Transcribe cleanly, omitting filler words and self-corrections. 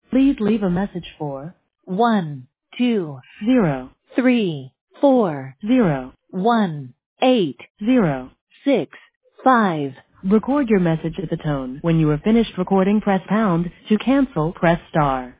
Please leave a message for 12034018065. Record your message at the tone. When you are finished recording, press pound. To cancel, press star.